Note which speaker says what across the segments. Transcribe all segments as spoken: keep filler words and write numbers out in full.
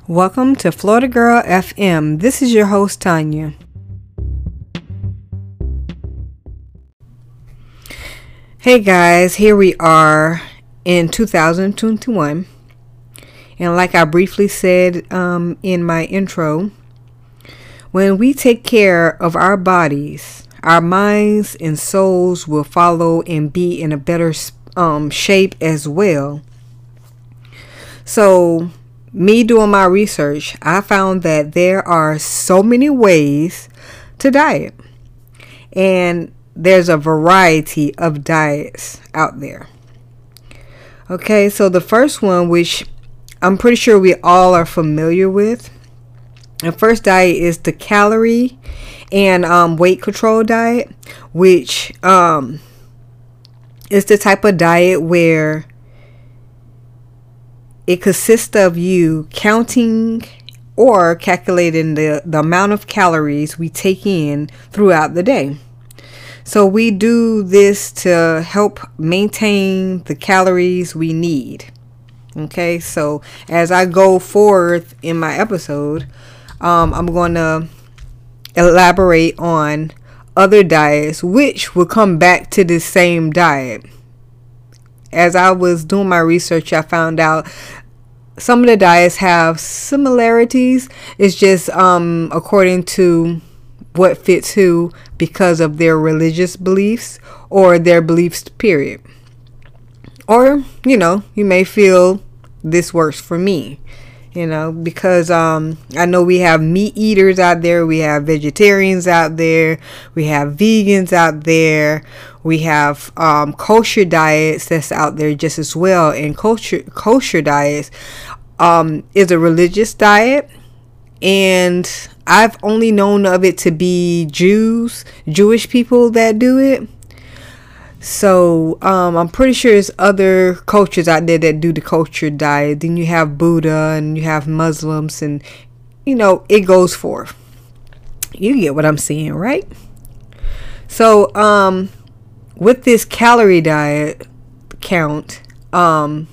Speaker 1: Welcome to Florida Girl F M. This is your host, Tanya. Hey guys, here we are in two thousand twenty-one. And like I briefly said um, in my intro, when we take care of our bodies, our minds and souls will follow and be in a better um, shape as well. So, me doing my research, I found that there are so many ways to diet. And there's a variety of diets out there. Okay, so the first one, which I'm pretty sure we all are familiar with. The first diet is the calorie and um, weight control diet, which um, is the type of diet where it consists of you counting or calculating the, the amount of calories we take in throughout the day. So we do this to help maintain the calories we need. Okay, so as I go forth in my episode, um, I'm going to elaborate on other diets which will come back to the same diet. As I was doing my research, I found out some of the diets have similarities. It's just um, according to what fits who because of their religious beliefs or their beliefs, period. Or, you know, you may feel this works for me, you know, because um, I know we have meat eaters out there. We have vegetarians out there. We have vegans out there. We have um, kosher diets that's out there just as well. And kosher, kosher diets um, is a religious diet. And I've only known of it to be Jews, Jewish people that do it. So um, I'm pretty sure there's other cultures out there that do the kosher diet. Then you have Buddha and you have Muslims, and you know, it goes forth. You get what I'm saying, right? So um, with this calorie diet count, um,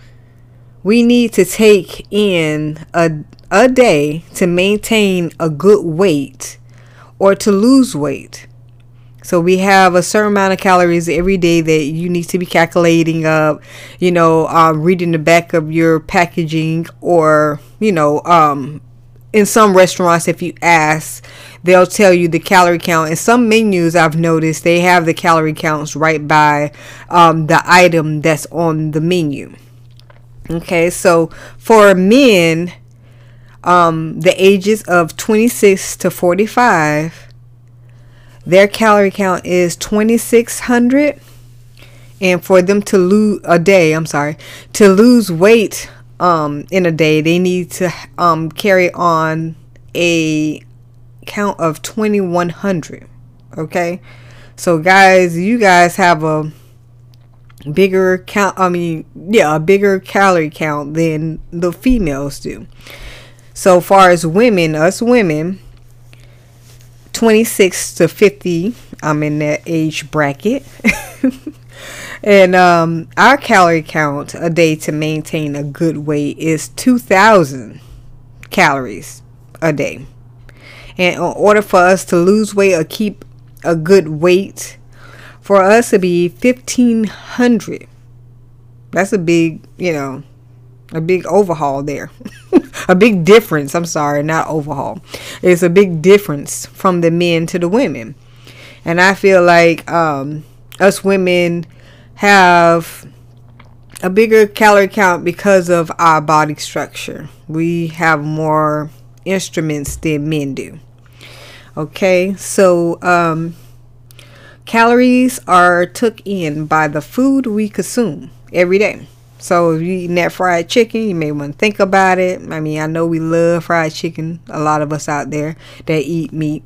Speaker 1: we need to take in a a day to maintain a good weight or to lose weight. So we have a certain amount of calories every day that you need to be calculating up, you know, um, reading the back of your packaging, or, you know, um, in some restaurants, if you ask, they'll tell you the calorie count. In some menus, I've noticed they have the calorie counts right by um, the item that's on the menu. Okay, so for men, um, the ages of twenty-six to forty-five, their calorie count is twenty-six hundred, and for them to lose a day, I'm sorry, to lose weight um, in a day, they need to um, carry on a count of twenty-one hundred. Okay, so guys, you guys have a bigger count. I mean, yeah, a bigger calorie count than the females do. So far as women, us women, twenty-six to fifty, I'm in that age bracket. And um, our calorie count a day to maintain a good weight is two thousand calories a day. And in order for us to lose weight or keep a good weight, for us to be fifteen hundred. That's a big, you know, a big overhaul there. A big difference. I'm sorry, not overhaul. It's a big difference from the men to the women. And I feel like um, us women have a bigger calorie count because of our body structure. We have more instruments than men do. Okay, so um, calories are took in by the food we consume every day. So if you're eating that fried chicken, you may want to think about it. I mean, I know we love fried chicken. A lot of us out there that eat meat.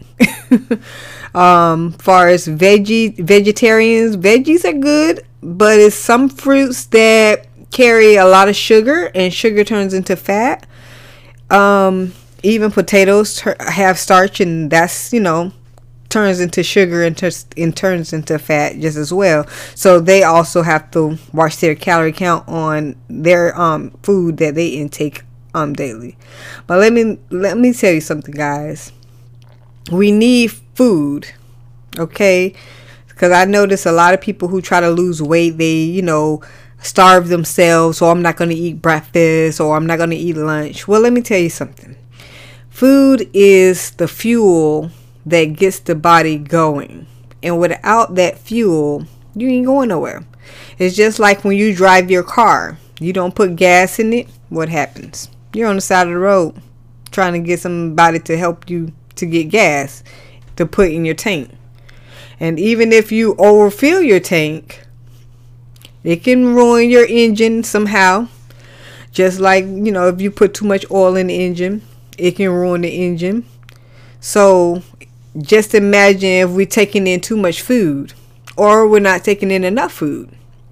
Speaker 1: um, far as veggie vegetarians, veggies are good, but it's some fruits that carry a lot of sugar, and sugar turns into fat. Um, even potatoes ter- have starch, and that's, you know, turns into sugar and, ter- and turns into fat just as well. So they also have to watch their calorie count on their um food that they intake um daily. But let me let me tell you something, guys. We need food, okay? Because I notice a lot of people who try to lose weight, they, you know, starve themselves. Or I'm not going to eat breakfast, or I'm not going to eat lunch. Well, let me tell you something. Food is the fuel that gets the body going. And without that fuel, you ain't going nowhere. It's just like when you drive your car. You don't put gas in it, what happens? You're on the side of the road trying to get somebody to help you to get gas to put in your tank. And even if you overfill your tank, it can ruin your engine somehow. Just like, you know, if you put too much oil in the engine, it can ruin the engine. So just imagine if we're taking in too much food, or we're not taking in enough food.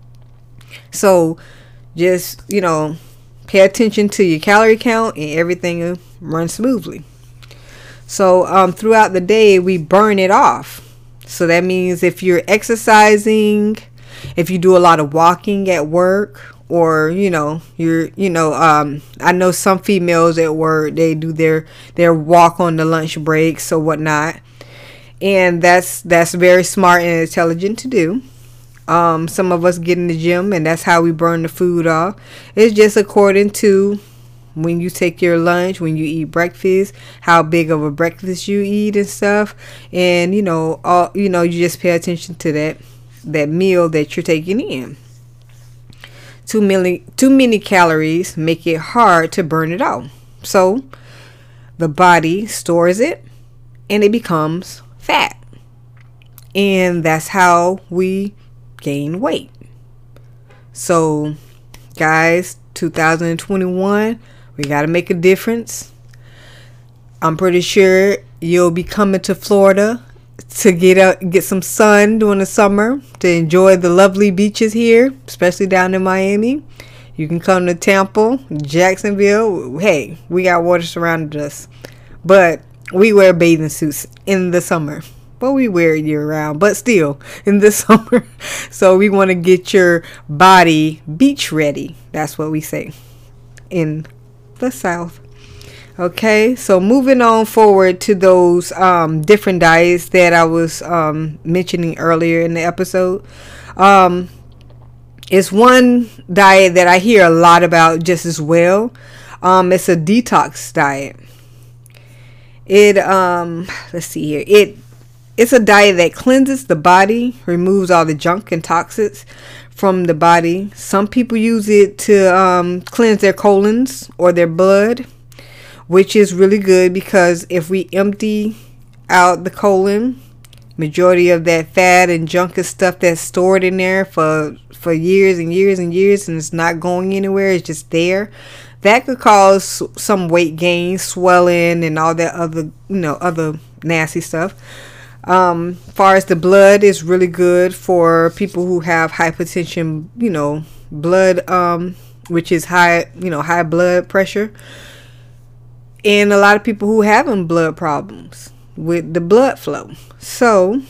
Speaker 1: So just, you know, pay attention to your calorie count and everything will run smoothly. So um, throughout the day, we burn it off. So that means if you're exercising, if you do a lot of walking at work, or, you know, you're, you know, um, I know some females at work, they do their, their walk on the lunch breaks or whatnot. And that's, that's very smart and intelligent to do. Um, some of us get in the gym, and that's how we burn the food off. It's just according to when you take your lunch, when you eat breakfast, how big of a breakfast you eat and stuff. And, you know, all, you know, you just pay attention to that, that meal that you're taking in. Too many, too many calories make it hard to burn it out. So the body stores it and it becomes fat. And that's how we gain weight. So guys, two thousand twenty-one, we got to make a difference. I'm pretty sure you'll be coming to Florida to get out, get some sun during the summer, to enjoy the lovely beaches here, especially down in Miami. You can come to Tampa, Jacksonville. Hey, we got water surrounding us, but we wear bathing suits in the summer. But we wear it year round, but still in the summer. So we want to get your body beach ready. That's what we say in the South. Okay, so moving on forward to those um, different diets that I was um, mentioning earlier in the episode. Um, it's one diet that I hear a lot about just as well. Um, it's a detox diet. It um, let's see here. It It's a diet that cleanses the body, removes all the junk and toxins from the body. Some people use it to um, cleanse their colons or their blood, which is really good, because if we empty out the colon, majority of that fat and junk and stuff that's stored in there for for years and years and years, and it's not going anywhere, it's just there, that could cause some weight gain, swelling, and all that other, you know, other nasty stuff. Um, far as the blood, is really good for people who have hypertension, you know, blood, um, which is high, you know, high blood pressure. And a lot of people who having blood problems with the blood flow. So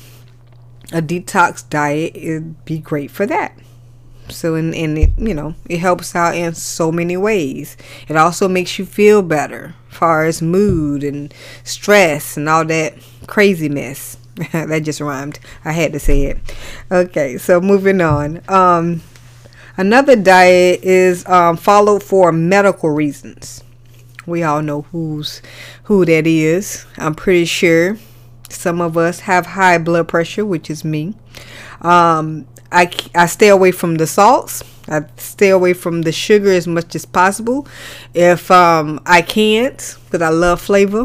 Speaker 1: a detox diet would be great for that. So, and, and it, you know, it helps out in so many ways. It also makes you feel better as far as mood and stress and all that crazy mess. That just rhymed. I had to say it. Okay, so moving on. Um, another diet is um, followed for medical reasons. We all know who's who that is. I'm pretty sure some of us have high blood pressure, which is me. Um, I, I stay away from the salts. I stay away from the sugar as much as possible. If um, I can't, because I love flavor.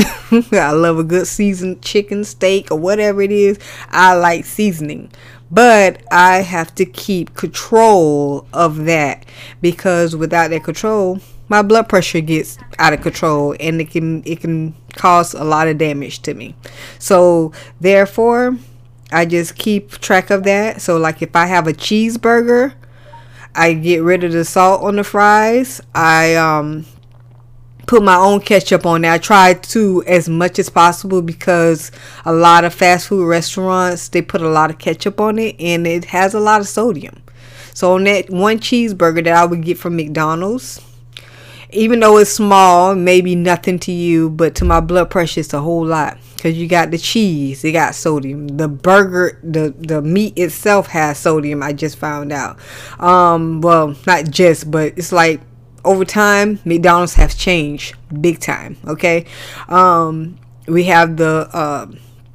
Speaker 1: I love a good seasoned chicken, steak, or whatever it is. I like seasoning. But I have to keep control of that, because without that control, my blood pressure gets out of control, and it can it can cause a lot of damage to me. So therefore, I just keep track of that. So like if I have a cheeseburger, I get rid of the salt on the fries. I um put my own ketchup on there. I try to as much as possible, because a lot of fast food restaurants, they put a lot of ketchup on it, and it has a lot of sodium. So on that one cheeseburger that I would get from McDonald's, Even though it's small, maybe nothing to you, but to my blood pressure, it's a whole lot. Because you got the cheese, it got sodium. The burger, the, the meat itself has sodium, I just found out. Um, well, not just, but it's like over time, McDonald's has changed big time, okay? Um, we have the, uh,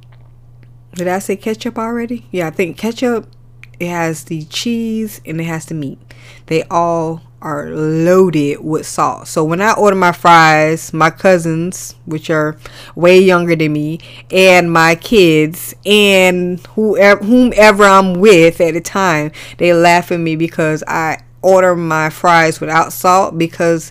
Speaker 1: did I say ketchup already? Yeah, I think ketchup, it has the cheese, and it has the meat. They all are loaded with salt. So when I order my fries, my cousins, which are way younger than me, and my kids, and whoever whomever I'm with at the time, they laugh at me because I order my fries without salt because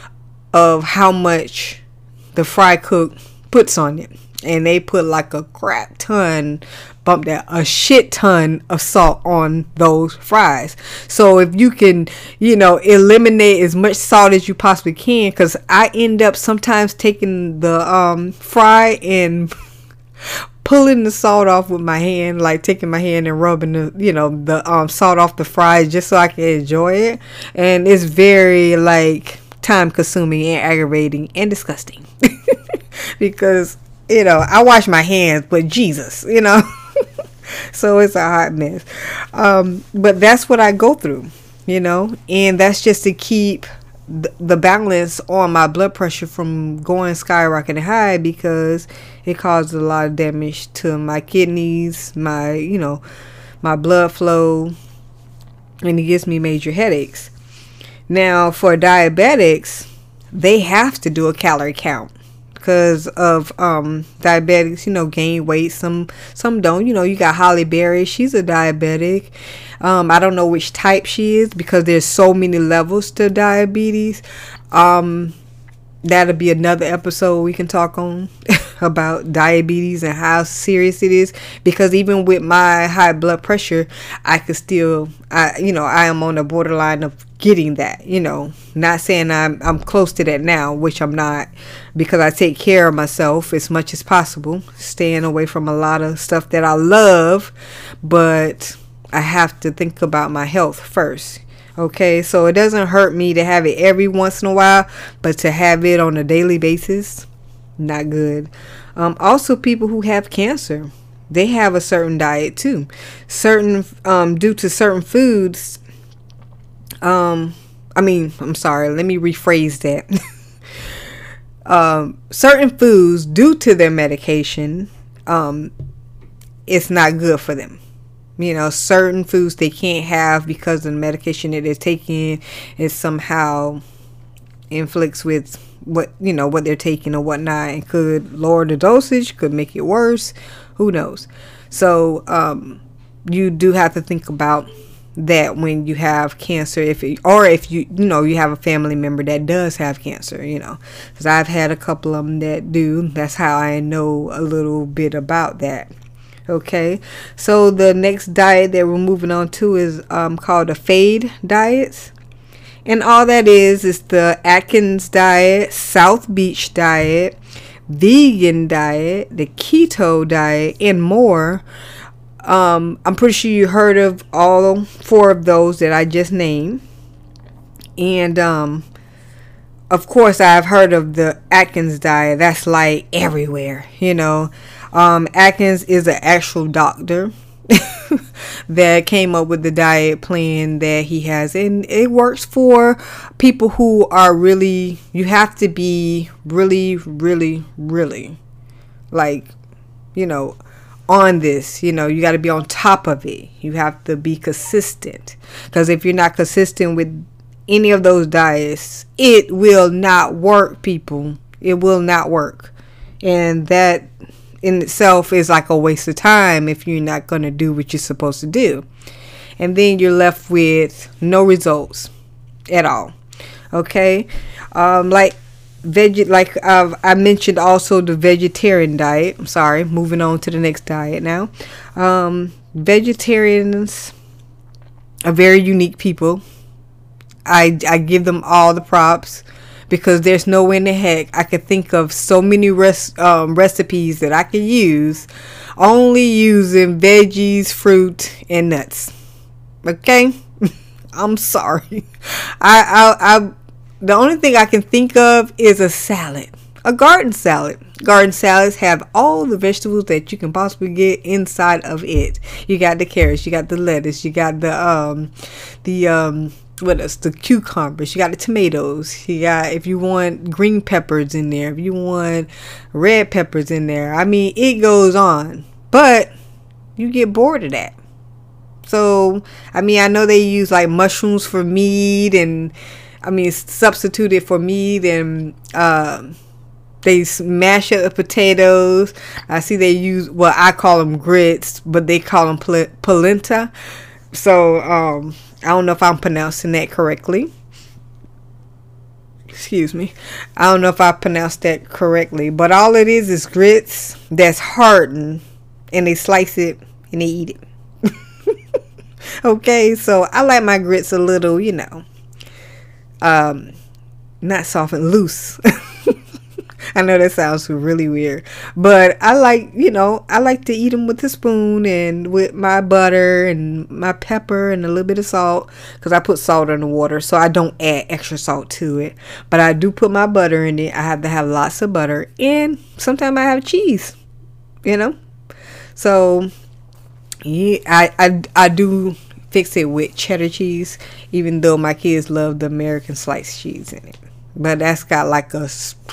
Speaker 1: of how much the fry cook puts on it. And they put like a crap ton, bump that, a shit ton of salt on those fries. So if you can, you know, eliminate as much salt as you possibly can, because I end up sometimes taking the um, fry and pulling the salt off with my hand, like taking my hand and rubbing the, you know, the um, salt off the fries just so I can enjoy it. And it's very like time consuming and aggravating and disgusting because, you know, I wash my hands, but Jesus, you know, so it's a hot mess. Um, but that's what I go through, you know, and that's just to keep th- the balance on my blood pressure from going skyrocketing high, because it causes a lot of damage to my kidneys, my, you know, my blood flow, and it gives me major headaches. Now, for diabetics, they have to do a calorie count. Because of um, diabetics, you know, gain weight. Some some don't. You know, you got Holly Berry. She's a diabetic. Um, I don't know which type she is because there's so many levels to diabetes. Um, that'll be another episode we can talk on about diabetes and how serious it is. Because even with my high blood pressure, I could still, I you know, I am on the borderline of getting that. You know, not saying I'm I'm close to that now, which I'm not, because I take care of myself as much as possible, staying away from a lot of stuff that I love, but I have to think about my health first. Okay, so it doesn't hurt me to have it every once in a while, but to have it on a daily basis, not good. Um, also, people who have cancer, they have a certain diet too. Certain, um, due to certain foods, um, I mean, I'm sorry, let me rephrase that. um, certain foods, due to their medication, um, it's not good for them. You know, certain foods they can't have because of the medication that they're taking is somehow inflicts with what, you know, what they're taking or whatnot, and could lower the dosage, could make it worse. Who knows? So, um, you do have to think about that when you have cancer, if it, or if you, you know, you have a family member that does have cancer, you know, because I've had a couple of them that do. That's how I know a little bit about that. Okay, so the next diet that we're moving on to is um, called the FADE diets. And all that is, is the Atkins diet, South Beach diet, vegan diet, the keto diet, and more. Um, I'm pretty sure you heard of all four of those that I just named. And um, of course, I've heard of the Atkins diet. That's like everywhere, you know. Um, Atkins is an actual doctor that came up with the diet plan that he has, and it works for people who are really, you have to be really, really, really like, you know, on this, you know, you got to be on top of it. You have to be consistent, because if you're not consistent with any of those diets, it will not work, people. It will not work. And that in itself is like a waste of time if you're not going to do what you're supposed to do. And then you're left with no results at all. Okay. Um, like veg, like I've, I mentioned also the vegetarian diet. I'm sorry, moving on to the next diet now. Um, vegetarians are very unique people. I, I give them all the props, because there's no way in the heck I could think of so many res- um, recipes that I could use only using veggies, fruit, and nuts. Okay? I'm sorry. I, I, I the only thing I can think of is a salad, a garden salad. Garden salads have all the vegetables that you can possibly get inside of it. You got the carrots, you got the lettuce, you got the um the um what else? The cucumbers, you got the tomatoes, you got, if you want green peppers in there, if you want red peppers in there. I mean, it goes on, but you get bored of that. So, I mean, I know they use like mushrooms for meat, and I mean, substitute it for meat, and uh, they mash up the potatoes. I see they use, well, I call them grits, but they call them pol- polenta. So, um, I don't know if I'm pronouncing that correctly. Excuse me. I don't know if I pronounced that correctly, but all it is is grits that's hardened, and they slice it and they eat it. Okay, so I like my grits a little, you know, um, not soft and loose. I know that sounds really weird, but I like, you know, I like to eat them with a spoon and with my butter and my pepper and a little bit of salt, because I put salt in the water, so I don't add extra salt to it. But I do put my butter in it. I have to have lots of butter, and sometimes I have cheese, you know. So yeah, I, I, I do fix it with cheddar cheese, even though my kids love the American sliced cheese in it. But that's got like a,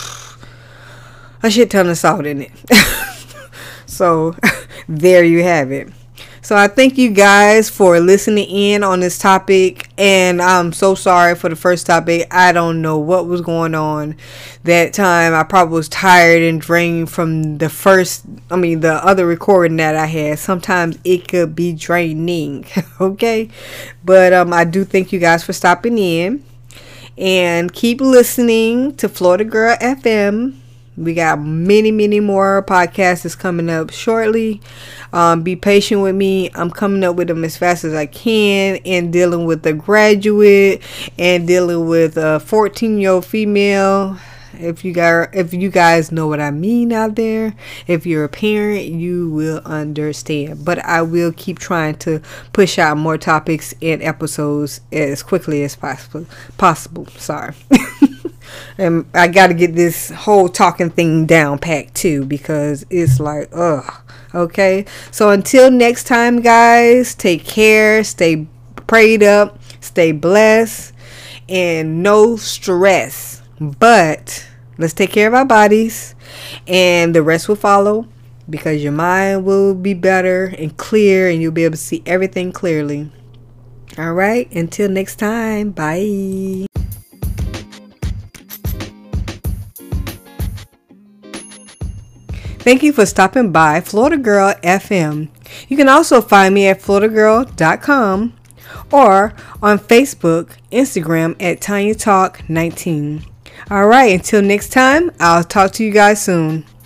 Speaker 1: a shit ton of salt in it. So there you have it. So I thank you guys for listening in on this topic, and I'm so sorry for the first topic. I don't know what was going on that time. I probably was tired and drained from the first, I mean the other recording that I had. Sometimes it could be draining. Okay, but um I do thank you guys for stopping in, and keep listening to Florida Girl F M. We got many, many more podcasts that's coming up shortly. Um, be patient with me. I'm coming up with them as fast as I can, and dealing with a graduate and dealing with a fourteen-year-old female. If you guys, if you guys know what I mean out there, if you're a parent, you will understand. But I will keep trying to push out more topics and episodes as quickly as possible. Possible. Sorry. And I got to get this whole talking thing down packed too, because it's like, ugh. Okay. So until next time, guys, take care, stay prayed up, stay blessed, and no stress. But let's take care of our bodies, and the rest will follow, because your mind will be better and clear, and you'll be able to see everything clearly. All right. Until next time. Bye. Thank you for stopping by Florida Girl F M. You can also find me at florida girl dot com or on Facebook, Instagram at Tanya Talk nineteen. All right, until next time, I'll talk to you guys soon.